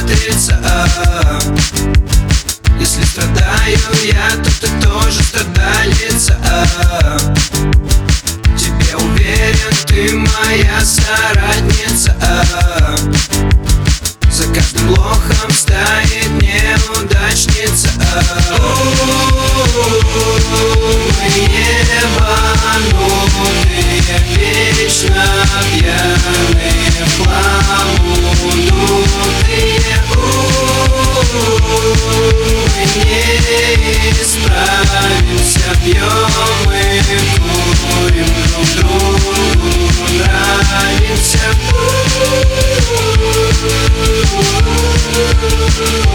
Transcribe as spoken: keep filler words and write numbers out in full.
матрица. Если страдаю я, то ты тоже страдалица. Тебе уверен, ты моя соратница. За каждым лохом стоит неудачница. Мы ебанутые, вечно пьяные, хламудутые. Мы не исправимся, пьем и курим, друг другу нравимся.